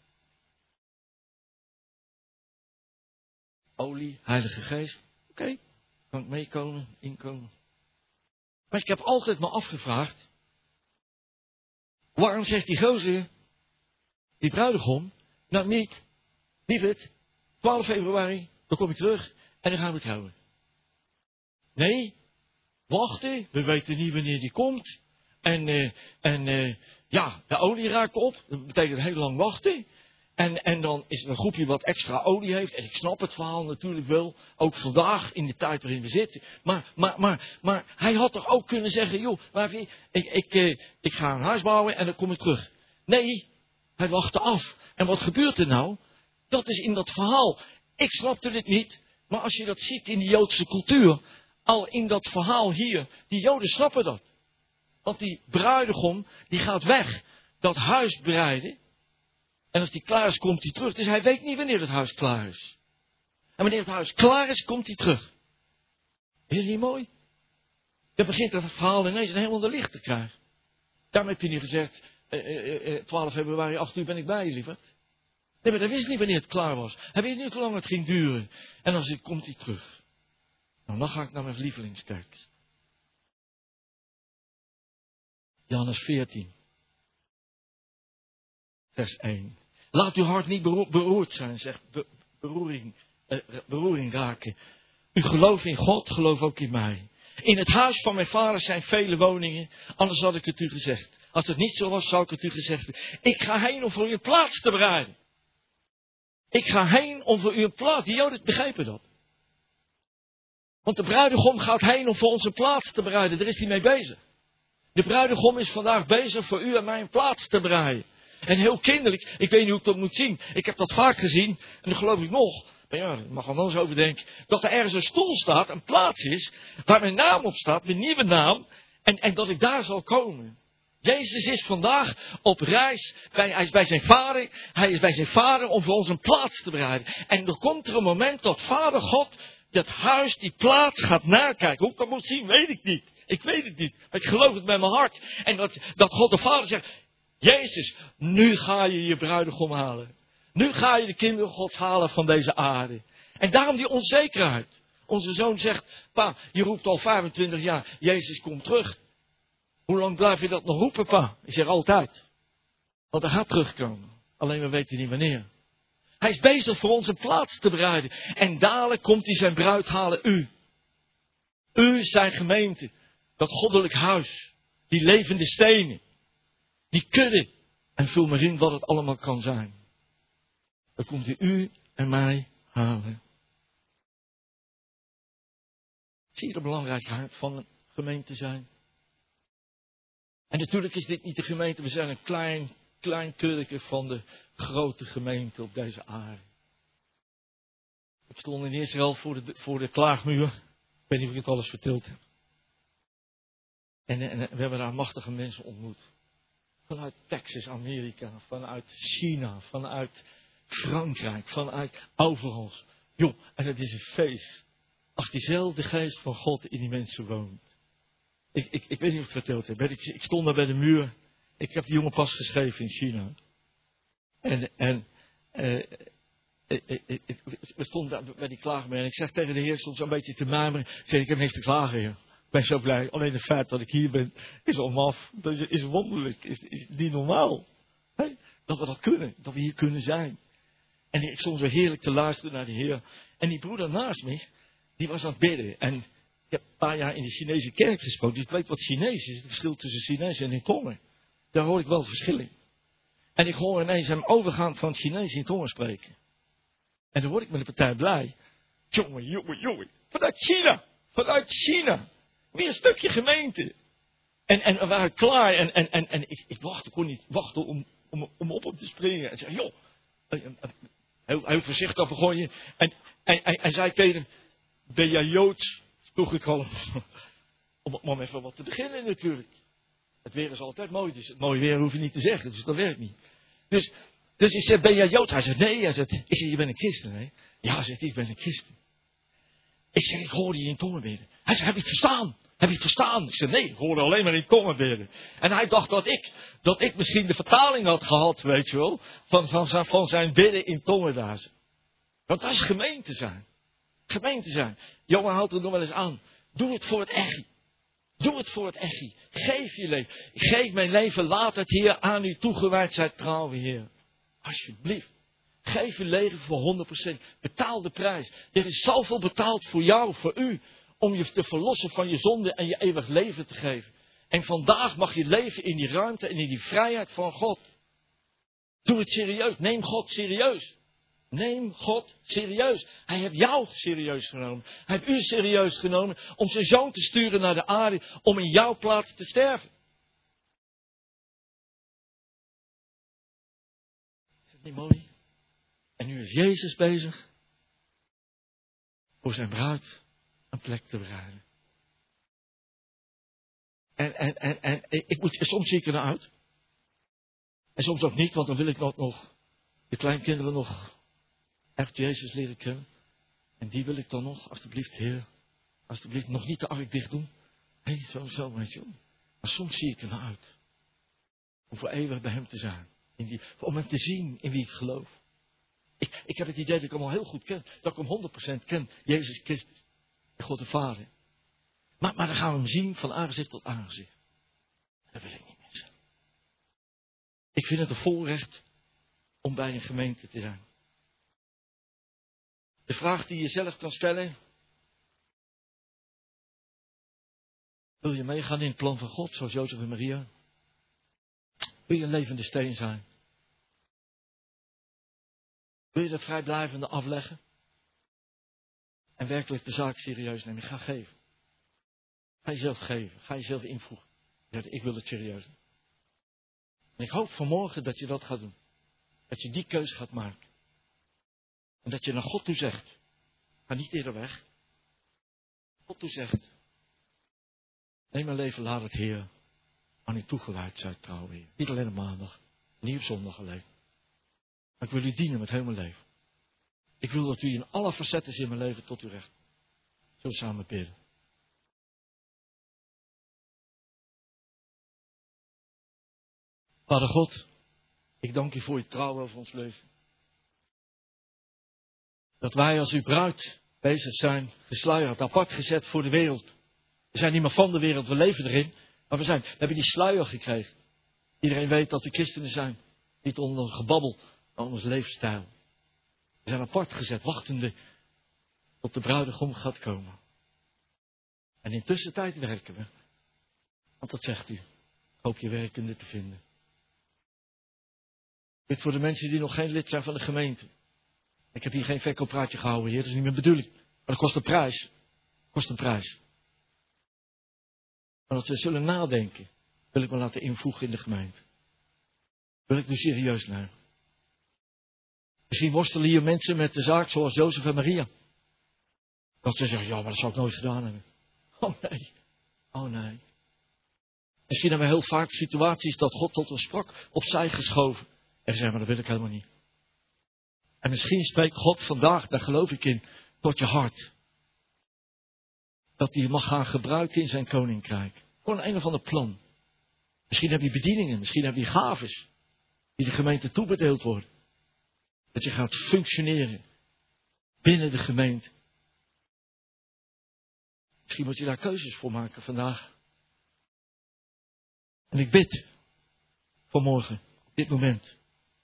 Olie, Heilige Geest. Oké. Kan ik meekomen, inkomen. Maar ik heb altijd me afgevraagd. Waarom zegt die gozer. Die bruidegom, nou niet, lieverd, 12 februari, dan kom ik terug en dan gaan we trouwen. Nee, wachten, we weten niet wanneer die komt. En de olie raakt op, dat betekent heel lang wachten. En dan is er een groepje wat extra olie heeft. En ik snap het verhaal natuurlijk wel, ook vandaag in de tijd waarin we zitten. Maar hij had toch ook kunnen zeggen, joh, ik ga een huis bouwen en dan kom ik terug. Nee. Hij wachtte af. En wat gebeurt er nou? Dat is in dat verhaal. Ik snapte het niet. Maar als je dat ziet in de Joodse cultuur. Al in dat verhaal hier. Die Joden snappen dat. Want die bruidegom. Die gaat weg. Dat huis bereiden. En als die klaar is komt hij terug. Dus hij weet niet wanneer het huis klaar is. En wanneer het huis klaar is komt hij terug. Is dat niet mooi? Dan begint dat verhaal ineens helemaal de licht te krijgen. Daarom heeft hij niet gezegd. 12 februari, 8 uur ben ik bij je, lieverd. Nee, maar hij wist niet wanneer het klaar was. Hij wist niet hoe lang het ging duren. En dan komt hij terug. Nou, dan ga ik naar mijn lievelingstekst. Johannes 14. Vers 1. Laat uw hart niet beroerd zijn, zegt beroering raken. U gelooft in God, geloof ook in mij. In het huis van mijn vader zijn vele woningen, anders had ik het u gezegd. Als het niet zo was, zou ik het u gezegd hebben. Ik ga heen om voor u een plaats te bereiden. Ik ga heen om voor u een plaats. Die Joden begrijpen dat. Want de bruidegom gaat heen om voor ons een plaats te bereiden. Daar is hij mee bezig. De bruidegom is vandaag bezig voor u en mij een plaats te bereiden. En heel kinderlijk, ik weet niet hoe ik dat moet zien. Ik heb dat vaak gezien, en dat geloof ik nog. Maar ja, ik mag er wel eens over denken. Dat er ergens een stoel staat, een plaats is, waar mijn naam op staat, mijn nieuwe naam. En dat ik daar zal komen. Jezus is vandaag op reis. Hij is bij zijn vader. Hij is bij zijn vader om voor ons een plaats te bereiden. En er komt er een moment dat Vader God dat huis, die plaats gaat nakijken. Hoe ik dat moet zien, weet ik niet. Ik weet het niet. Maar ik geloof het met mijn hart. En dat God de Vader zegt, Jezus, nu ga je je bruidegom halen. Nu ga je de kinderen Gods halen van deze aarde. En daarom die onzekerheid. Onze zoon zegt, pa, je roept al 25 jaar, Jezus komt terug. Hoe lang blijf je dat nog roepen, pa? Ik zeg altijd. Want hij gaat terugkomen. Alleen we weten niet wanneer. Hij is bezig voor ons een plaats te bereiden. En dadelijk komt hij zijn bruid halen, u. U zijn gemeente. Dat goddelijk huis. Die levende stenen. Die kudde. En vul maar in wat het allemaal kan zijn. Dan komt hij u en mij halen. Zie je de belangrijkheid van een gemeente zijn? En natuurlijk is dit niet de gemeente. We zijn een klein kurkje van de grote gemeente op deze aarde. Ik stond in Israël voor de klaagmuur. Ik weet niet of ik het alles verteld heb. En we hebben daar machtige mensen ontmoet. Vanuit Texas, Amerika, vanuit China, vanuit Frankrijk, vanuit overal. Joh, en het is een feest. Als diezelfde geest van God in die mensen woont. Ik weet niet of ik het verteld heb. Ik stond daar bij de muur. Ik heb die jongen pas geschreven in China. We stonden daar bij die klaagmuur. En ik zeg tegen de Heer soms een beetje te mijmeren. Ik zeg, ik heb niks te klagen, Heer. Ik ben zo blij. Alleen het feit dat ik hier ben, is al maf. Dat is wonderlijk. Is niet normaal. He? Dat we dat kunnen. Dat we hier kunnen zijn. En ik stond zo heerlijk te luisteren naar de Heer. En die broeder naast me, die was aan het bidden. En ik heb een paar jaar in de Chinese kerk gesproken. Dus ik weet wat Chinees is. Het verschil tussen Chinees en in tongen. Daar hoor ik wel het verschil in. En ik hoor ineens hem overgaan van het Chinees in tongen spreken. En dan word ik met de partij blij. Jongen. Vanuit China. Weer een stukje gemeente. En we waren klaar. En ik kon niet wachten om op hem te springen. En zei, joh. Heel voorzichtig begon je. En zei tegen hem, ben jij Joods? Vroeg ik al. Om even wat te beginnen natuurlijk. Het weer is altijd mooi. Dus het mooie weer hoef je niet te zeggen. Dus dat werkt niet. Dus ik zei, ben jij Jood? Hij zei, nee. Hij zei, ik zei, je bent een christen, hè? Ja, hij zei, ik ben een christen. Ik zeg, ik hoorde je in tongen bidden. Hij zei, heb je het verstaan? Heb je het verstaan? Ik zei, nee, ik hoorde alleen maar in tongen bidden. En hij dacht dat ik misschien de vertaling had gehad, weet je wel. Van zijn bidden in tongen daar. Want dat is gemeente zijn. Gemeente zijn. Jongen houdt er nog wel eens aan. Doe het voor het echi. Doe het voor het echi. Geef je leven. Geef mijn leven. Laat het Heer aan u toegewijd zijn trouwe Heer. Alsjeblieft. Geef je leven voor 100%. Betaal de prijs. Er is zoveel betaald voor jou, voor u. Om je te verlossen van je zonde en je eeuwig leven te geven. En vandaag mag je leven in die ruimte en in die vrijheid van God. Doe het serieus. Neem God serieus. Neem God serieus. Hij heeft jou serieus genomen. Hij heeft u serieus genomen om zijn zoon te sturen naar de aarde om in jouw plaats te sterven. Is dat niet mooi? En nu is Jezus bezig voor zijn bruid een plek te bereiden. En soms zie ik er naar uit. En soms ook niet, want dan wil ik nog de kleinkinderen nog echt Jezus leren kennen. En die wil ik dan nog, alsjeblieft, Heer, alsjeblieft, nog niet de ark dicht doen. Hé, zo, weet je. Maar soms zie ik er naar uit. Om voor eeuwig bij hem te zijn. Om hem te zien in wie ik geloof. Ik heb het idee dat ik hem al heel goed ken. Dat ik hem 100% ken. Jezus Christus. God de Vader. Maar dan gaan we hem zien van aangezicht tot aangezicht. Dat wil ik niet missen. Ik vind het een voorrecht om bij een gemeente te zijn. De vraag die je zelf kan stellen. Wil je meegaan in het plan van God, zoals Jozef en Maria? Wil je een levende steen zijn? Wil je dat vrijblijvende afleggen? En werkelijk de zaak serieus nemen? Ga geven. Ga jezelf geven. Ga jezelf invoegen. Ik wil het serieus doen. En ik hoop vanmorgen dat je dat gaat doen. Dat je die keuze gaat maken. En dat je naar God toe zegt. Ga niet eerder weg. God toe zegt. Neem mijn leven, laat het Heer aan u toegewijd zijn, trouwe Heer. Niet alleen op maandag. Niet op zondag alleen. Maar ik wil u dienen met heel mijn leven. Ik wil dat u in alle facetten in mijn leven tot u recht. Zullen we samen bidden. Vader God, ik dank u voor uw trouw over ons leven. Dat wij als uw bruid bezig zijn, gesluierd, apart gezet voor de wereld. We zijn niet meer van de wereld, we leven erin. Maar we hebben die sluier gekregen. Iedereen weet dat we christenen zijn. Niet onder ons gebabbel, maar onder ons levensstijl. We zijn apart gezet, wachtende tot de bruidegom gaat komen. En in tussentijd werken we. Want dat zegt u. Ik hoop je werkende te vinden. Dit voor de mensen die nog geen lid zijn van de gemeente. Ik heb hier geen verkooppraatje gehouden, Heer. Dat is niet mijn bedoeling. Maar dat kost een prijs. Kost een prijs. Maar dat ze zullen nadenken, wil ik me laten invoegen in de gemeente. Wil ik nu serieus nemen. Misschien worstelen hier mensen met de zaak zoals Jozef en Maria. Dat ze zeggen, ja, maar dat zou ik nooit gedaan hebben. Oh nee. Oh nee. Misschien hebben we heel vaak situaties dat God tot ons sprak, opzij geschoven. En zeggen, maar dat wil ik helemaal niet. En misschien spreekt God vandaag, daar geloof ik in, tot je hart. Dat hij je mag gaan gebruiken in zijn koninkrijk. Gewoon een of ander plan. Misschien heb je bedieningen, misschien heb je gaves. Die de gemeente toebedeeld worden. Dat je gaat functioneren. Binnen de gemeente. Misschien moet je daar keuzes voor maken vandaag. En ik bid. Vanmorgen. Op dit moment.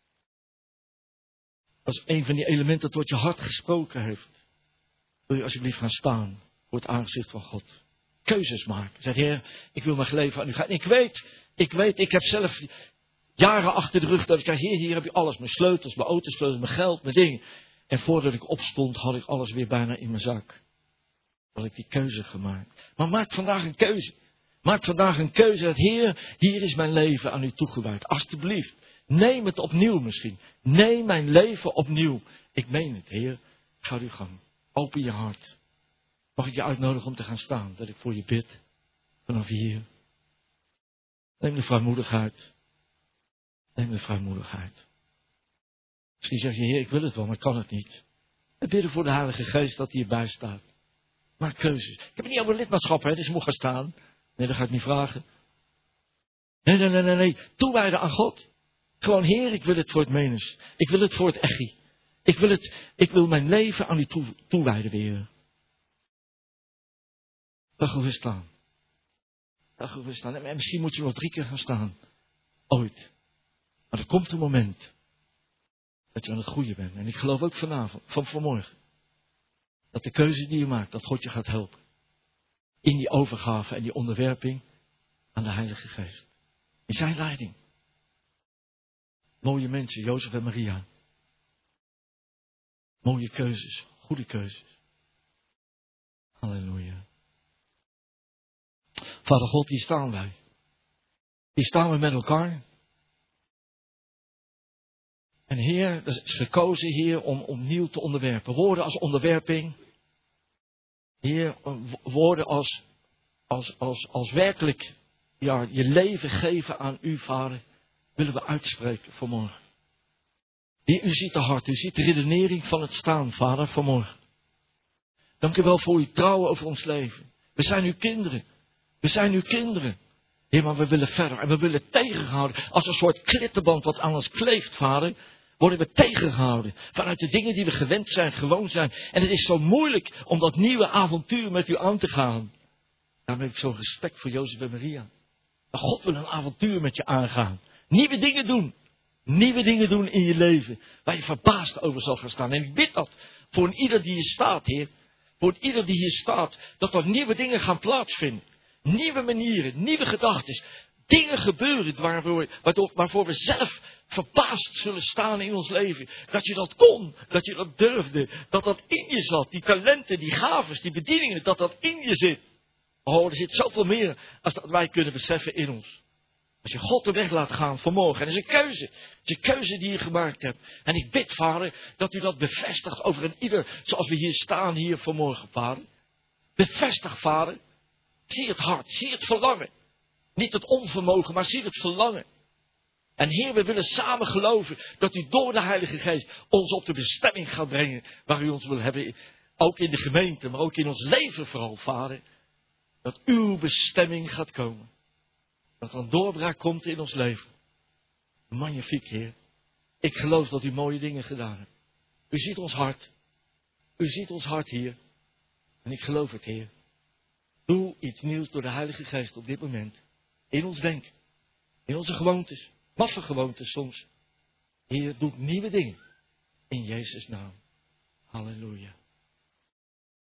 Als een van die elementen tot je hart gesproken heeft. Wil je alsjeblieft gaan staan. Voor het aangezicht van God. Keuzes maken. Zeg, Heer, ik wil mijn leven aan u gaan. Ik weet, ik heb zelf jaren achter de rug dat ik zei, Heer, hier heb je alles. Mijn sleutels, mijn autosleutels, mijn geld, mijn dingen. En voordat ik opstond, had ik alles weer bijna in mijn zak. Had ik die keuze gemaakt. Maar maak vandaag een keuze. Maak vandaag een keuze dat, Heer, hier is mijn leven aan u toegewijd. Alsjeblieft. Neem het opnieuw misschien. Neem mijn leven opnieuw. Ik meen het, Heer. Ga uw gang. Open je hart. Mag ik je uitnodigen om te gaan staan, dat ik voor je bid, vanaf hier. Neem de vrijmoedigheid. Neem de vrijmoedigheid. Misschien zeg je, Heer, ik wil het wel, maar ik kan het niet. En bidden voor de Heilige Geest dat hij erbij staat. Maak keuzes. Ik heb het niet over lidmaatschap, hè, dus je moet gaan staan. Nee, dat ga ik niet vragen. Nee. Toewijden aan God. Gewoon, Heer, ik wil het voor het menens. Ik wil het voor het echi. Ik wil mijn leven aan u toewijden weer. Dan gaan we staan. En misschien moet je nog 3 keer gaan staan. Ooit. Maar er komt een moment. Dat je aan het goede bent. En ik geloof ook vanmorgen. Dat de keuze die je maakt, dat God je gaat helpen. In die overgave en die onderwerping aan de Heilige Geest. In zijn leiding. Mooie mensen, Jozef en Maria. Mooie keuzes, goede keuzes. Halleluja. Vader God, hier staan wij. Hier staan we met elkaar. En Heer, er is gekozen, Heer, om opnieuw te onderwerpen. Woorden als onderwerping. Heer, woorden als werkelijk ja, je leven geven aan u, Vader, willen we uitspreken vanmorgen. Heer, u ziet de hart, u ziet de redenering van het staan, Vader, vanmorgen. Dank u wel voor uw trouw over ons leven. We zijn uw kinderen. We zijn uw kinderen. Heer, maar we willen verder. En we willen tegengehouden. Als een soort klittenband wat aan ons kleeft, Vader, worden we tegengehouden. Vanuit de dingen die we gewend zijn, gewoon zijn. En het is zo moeilijk om dat nieuwe avontuur met u aan te gaan. Daarom heb ik zo'n respect voor Jozef en Maria. Maar God wil een avontuur met je aangaan. Nieuwe dingen doen. Nieuwe dingen doen in je leven. Waar je verbaasd over zal gaan staan. En ik bid dat voor een ieder die hier staat, Heer. Voor een ieder die hier staat. Dat er nieuwe dingen gaan plaatsvinden. Nieuwe manieren, nieuwe gedachten. Dingen gebeuren waarvoor we zelf verbaasd zullen staan in ons leven. Dat je dat kon, dat je dat durfde. Dat dat in je zat. Die talenten, die gaves, die bedieningen. Dat dat in je zit. Oh, er zit zoveel meer als dat wij kunnen beseffen in ons. Als je God de weg laat gaan vanmorgen. En dat is een keuze. Het is een keuze die je gemaakt hebt. En ik bid, Vader, dat u dat bevestigt over een ieder. Zoals we hier staan hier vanmorgen, Vader. Bevestig, Vader. Zie het hart, zie het verlangen. Niet het onvermogen, maar zie het verlangen. En Heer, we willen samen geloven dat u door de Heilige Geest ons op de bestemming gaat brengen waar u ons wil hebben. Ook in de gemeente, maar ook in ons leven vooral, Vader. Dat uw bestemming gaat komen. Dat er een doorbraak komt in ons leven. Magnifiek, Heer. Ik geloof dat u mooie dingen gedaan hebt. U ziet ons hart. U ziet ons hart, Heer. En ik geloof het, Heer. Doe iets nieuws door de Heilige Geest op dit moment. In ons denken. In onze gewoontes. Maffe gewoontes soms. Heer, doe nieuwe dingen. In Jezus' naam. Halleluja.